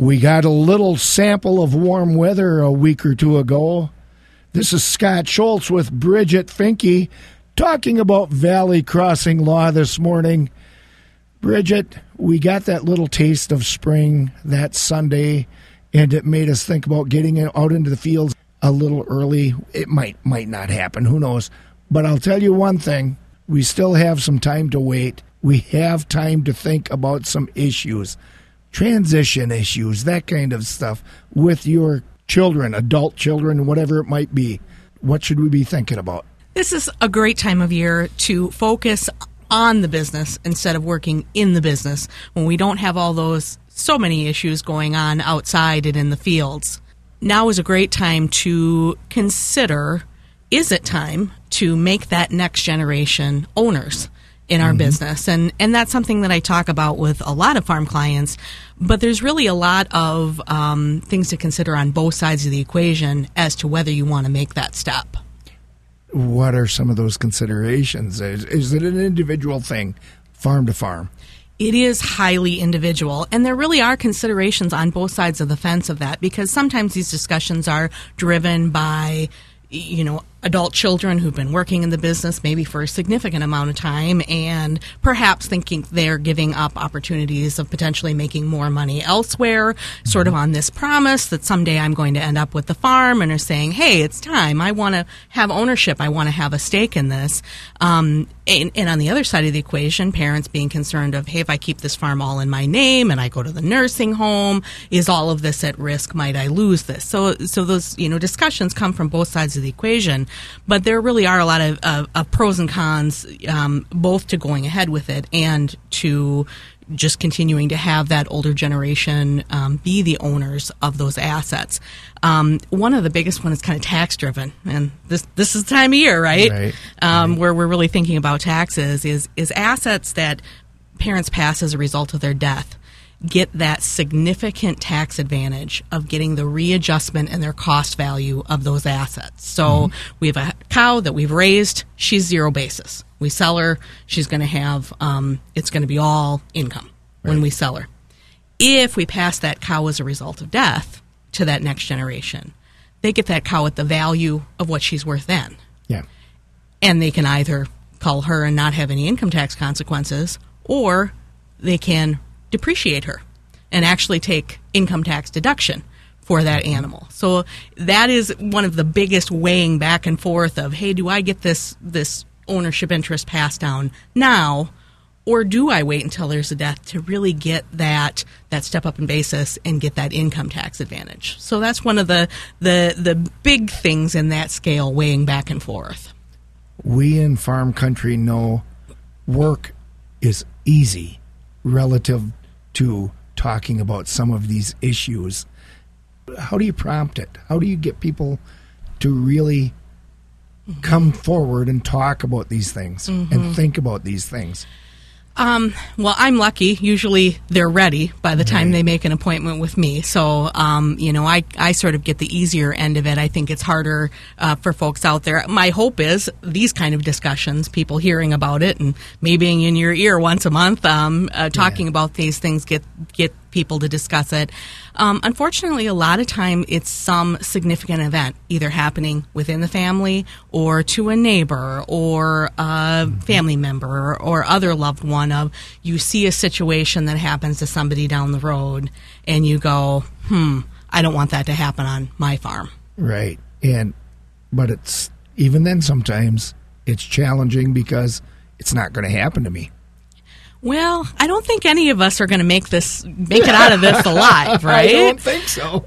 We got a little sample of warm weather a week or two ago. This is Scott Schultz with Bridget Finke talking about Valley Crossing Law this morning. Bridget, we got that little taste of spring that Sunday, and it made us think about getting out into the fields a little early. It might not happen, who knows. But I'll tell you one thing, we still have some time to wait. We have time to think about some issues. Transition issues, that kind of stuff with your children, adult children, whatever it might be. What should we be thinking about? This is a great time of year to focus on the business instead of working in the business when we don't have so many issues going on outside and in the fields. Now is a great time to consider, is it time to make that next generation owners in our business? And that's something that I talk about with a lot of farm clients, but there's really a lot of things to consider on both sides of the equation as to whether you want to make that step. What are some of those considerations? Is it an individual thing, farm to farm? It is highly individual, and there really are considerations on both sides of the fence of that, because sometimes these discussions are driven by adult children who've been working in the business maybe for a significant amount of time and perhaps thinking they're giving up opportunities of potentially making more money elsewhere, sort of on this promise that someday I'm going to end up with the farm, and are saying, hey, it's time. I want to have ownership. I want to have a stake in this. And on the other side of the equation, parents being concerned of, hey, if I keep this farm all in my name and I go to the nursing home, is all of this at risk? Might I lose this? So those discussions come from both sides of the equation. But there really are a lot of pros and cons, both to going ahead with it and to just continuing to have that older generation be the owners of those assets. One of the biggest ones is kind of tax driven, and this is the time of year, right? Where we're really thinking about taxes is assets that parents pass as a result of their death get that significant tax advantage of getting the readjustment and their cost value of those assets. So we have a cow that we've raised, she's zero basis. We sell her, she's going to have, it's going to be all income when we sell her. If we pass that cow as a result of death to that next generation, they get that cow at the value of what she's worth then. Yeah. And they can either cull her and not have any income tax consequences, or they can depreciate her and actually take income tax deduction for that animal. So that is one of the biggest weighing back and forth of, hey, do I get this ownership interest passed down now, or do I wait until there's a death to really get that step up in basis and get that income tax advantage? So that's one of the big things in that scale, weighing back and forth. We in farm country know work is easy relative to talking about some of these issues. How do you prompt it? How do you get people to really come forward and talk about these things and think about these things? Well, I'm lucky. Usually they're ready by the time they make an appointment with me. So, I sort of get the easier end of it. I think it's harder for folks out there. My hope is these kind of discussions, people hearing about it and me being in your ear once a month, talking about these things, get people to discuss it. Unfortunately, a lot of time it's some significant event either happening within the family or to a neighbor or a family member or other loved one. Of you see a situation that happens to somebody down the road and you go, I don't want that to happen on my farm. Right. But it's even then sometimes it's challenging because it's not going to happen to me. Well, I don't think any of us are going to make it out of this alive, right? I don't think so.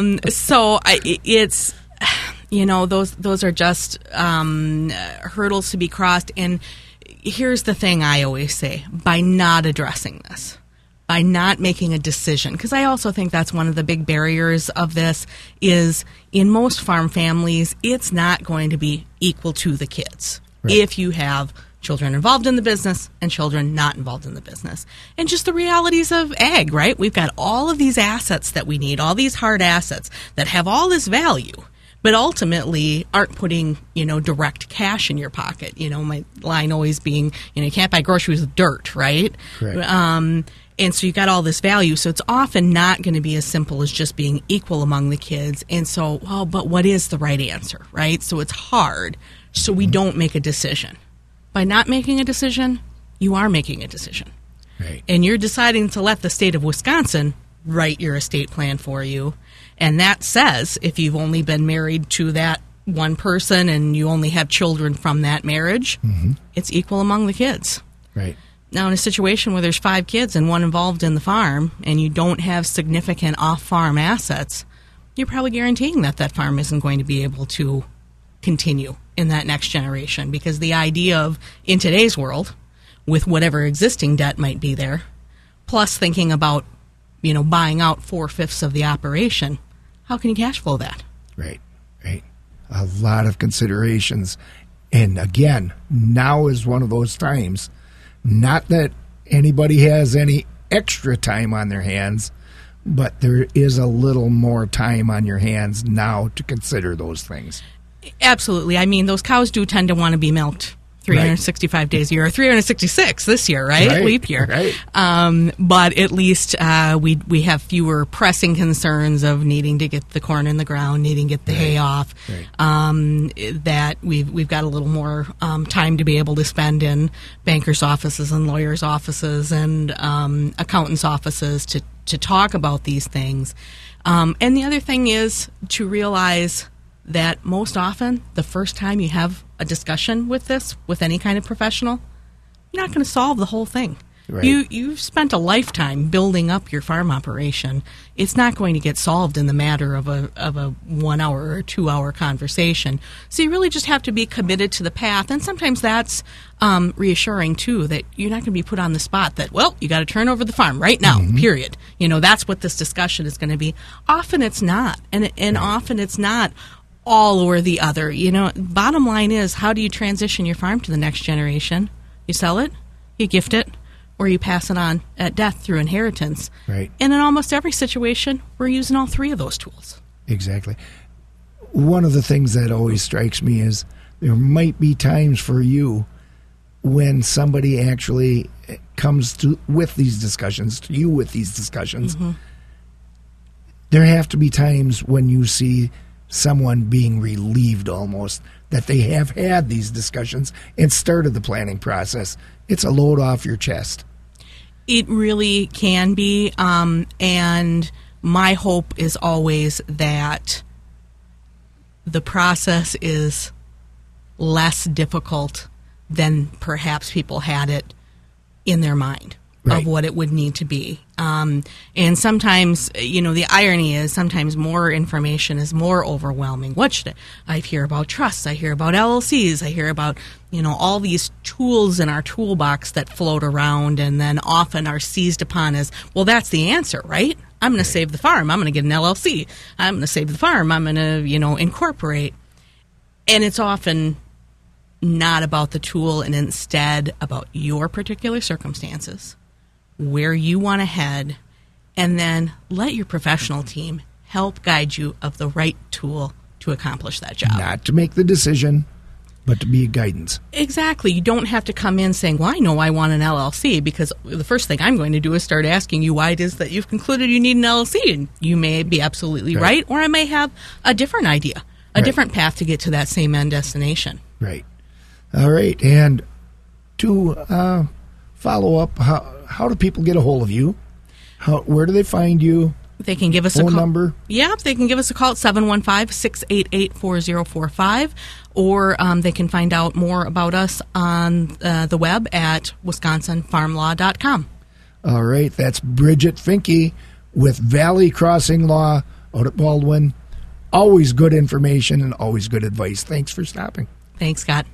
It's, those are just hurdles to be crossed. And here's the thing I always say, by not addressing this, by not making a decision, because I also think that's one of the big barriers of this is in most farm families, it's not going to be equal to the kids. Right. If you have children involved in the business and children not involved in the business. And just the realities of ag, right? We've got all of these assets that we need, all these hard assets that have all this value, but ultimately aren't putting, direct cash in your pocket. My line always being, you can't buy groceries with dirt, right? Correct. And so you got all this value. So it's often not going to be as simple as just being equal among the kids. And so, well, but what is the right answer, right? So it's hard. So we don't make a decision. By not making a decision, you are making a decision. Right. And you're deciding to let the state of Wisconsin write your estate plan for you. And that says if you've only been married to that one person and you only have children from that marriage, it's equal among the kids. Right. Now, in a situation where there's 5 kids and one involved in the farm and you don't have significant off-farm assets, you're probably guaranteeing that that farm isn't going to be able to continue in that next generation, because the idea of, in today's world, with whatever existing debt might be there, plus thinking about, buying out 4/5 of the operation, how can you cash flow that? Right. A lot of considerations. And again, now is one of those times, not that anybody has any extra time on their hands, but there is a little more time on your hands now to consider those things. Absolutely. I mean, those cows do tend to want to be milked 365 days a year, or 366 this year, right? Leap year. Right. But at least we have fewer pressing concerns of needing to get the corn in the ground, needing to get the hay off. Right. That we've got a little more time to be able to spend in bankers' offices and lawyers' offices and accountants' offices to talk about these things. And the other thing is to realize that most often, the first time you have a discussion with this, with any kind of professional, you're not going to solve the whole thing. Right. You've spent a lifetime building up your farm operation. It's not going to get solved in the matter of a 1 hour or 2 hour conversation. So you really just have to be committed to the path. And sometimes that's reassuring, too, that you're not going to be put on the spot that, well, you got to turn over the farm right now, period. That's what this discussion is going to be. Often it's not. And often it's not all or the other. Bottom line is, how do you transition your farm to the next generation? You sell it, you gift it, or you pass it on at death through inheritance. Right. And in almost every situation, we're using all 3 of those tools. Exactly. One of the things that always strikes me is there might be times for you when somebody actually comes to you with these discussions. There have to be times when you see someone being relieved almost that they have had these discussions and started the planning process. It's a load off your chest. It really can be. And my hope is always that the process is less difficult than perhaps people had it in their mind. Right. Of what it would need to be. And sometimes, the irony is sometimes more information is more overwhelming. What should I hear about trusts? I hear about LLCs. I hear about, all these tools in our toolbox that float around and then often are seized upon as, well, that's the answer, right? I'm going to save the farm. I'm going to get an LLC. I'm going to save the farm. I'm going to, incorporate. And it's often not about the tool and instead about your particular circumstances, where you want to head, and then let your professional team help guide you of the right tool to accomplish that job. Not to make the decision, but to be a guidance. Exactly. You don't have to come in saying, well, I know I want an LLC, because the first thing I'm going to do is start asking you why it is that you've concluded you need an LLC. And you may be absolutely right, or I may have a different idea, a different path to get to that same end destination. Right. All right. And to follow up, how do people get a hold of you? Where do they find you? They can give us a call. Phone number? Yeah, they can give us a call at 715-688-4045, or they can find out more about us on the web at wisconsinfarmlaw.com. All right, that's Bridget Finke with Valley Crossing Law out at Baldwin. Always good information and always good advice. Thanks for stopping. Thanks, Scott.